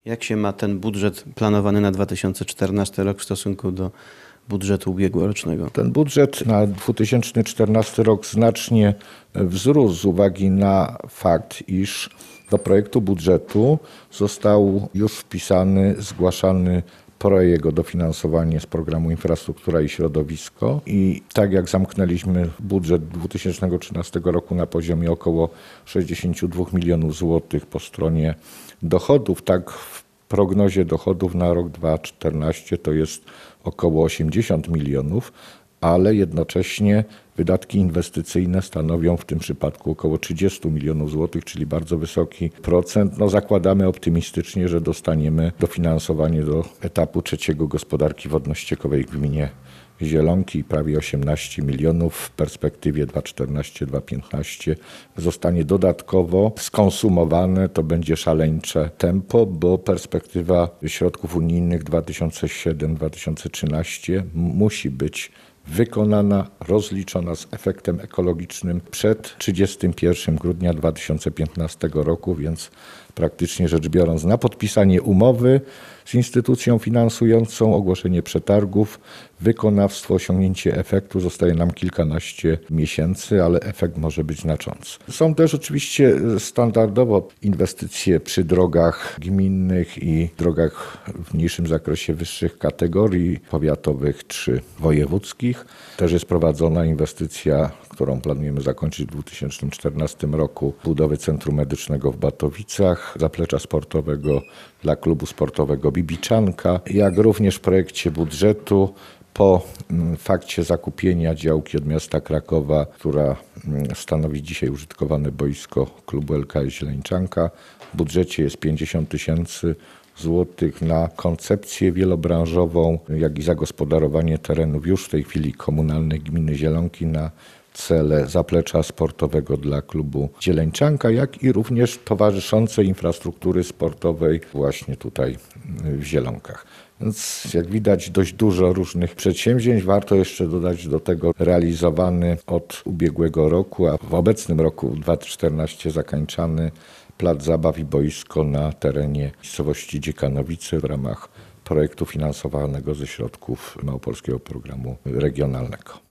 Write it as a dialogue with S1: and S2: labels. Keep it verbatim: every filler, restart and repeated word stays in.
S1: Jak się ma ten budżet planowany na dwa tysiące czternasty rok w stosunku do budżetu ubiegłorocznego?
S2: Ten budżet na dwa tysiące czternasty rok znacznie wzrósł z uwagi na fakt, iż do projektu budżetu został już wpisany, zgłaszany projekt o dofinansowanie z programu Infrastruktura i Środowisko i tak jak zamknęliśmy budżet dwa tysiące trzynastego roku na poziomie około sześćdziesiąt dwa milionów złotych po stronie dochodów, tak w prognozie dochodów na rok dwa tysiące czternasty to jest około osiemdziesiąt milionów, ale jednocześnie wydatki inwestycyjne stanowią w tym przypadku około trzydzieści milionów złotych, czyli bardzo wysoki procent. No, zakładamy optymistycznie, że dostaniemy dofinansowanie do etapu trzeciego gospodarki wodno-ściekowej w gminie Zielonki, prawie osiemnaście milionów w perspektywie dwa tysiące czternasty do dwa tysiące piętnasty zostanie dodatkowo skonsumowane. To będzie szaleńcze tempo, bo perspektywa środków unijnych dwa tysiące siódmy do dwa tysiące trzynastego musi być wykonana, rozliczona z efektem ekologicznym przed trzydziestego pierwszego grudnia dwa tysiące piętnastego roku, więc praktycznie rzecz biorąc na podpisanie umowy z instytucją finansującą, ogłoszenie przetargów, wykonawstwo, osiągnięcie efektu zostaje nam kilkanaście miesięcy, ale efekt może być znaczący. Są też oczywiście standardowo inwestycje przy drogach gminnych i drogach w mniejszym zakresie wyższych kategorii powiatowych czy wojewódzkich. Też jest prowadzona inwestycja, którą planujemy zakończyć w dwa tysiące czternastym roku, budowy Centrum Medycznego w Batowicach, zaplecza sportowego dla klubu sportowego Bibiczanka, jak również w projekcie budżetu po fakcie zakupienia działki od miasta Krakowa, która stanowi dzisiaj użytkowane boisko klubu L K S Zieleńczanka. W budżecie jest pięćdziesiąt tysięcy złotych na koncepcję wielobranżową, jak i zagospodarowanie terenów już w tej chwili komunalnych gminy Zielonki na cele zaplecza sportowego dla klubu Zieleńczanka, jak i również towarzyszącej infrastruktury sportowej właśnie tutaj w Zielonkach. Więc jak widać dość dużo różnych przedsięwzięć. Warto jeszcze dodać do tego realizowany od ubiegłego roku, a w obecnym roku dwa tysiące czternastym zakończany plac zabaw i boisko na terenie miejscowości Dziekanowice w ramach projektu finansowanego ze środków Małopolskiego Programu Regionalnego.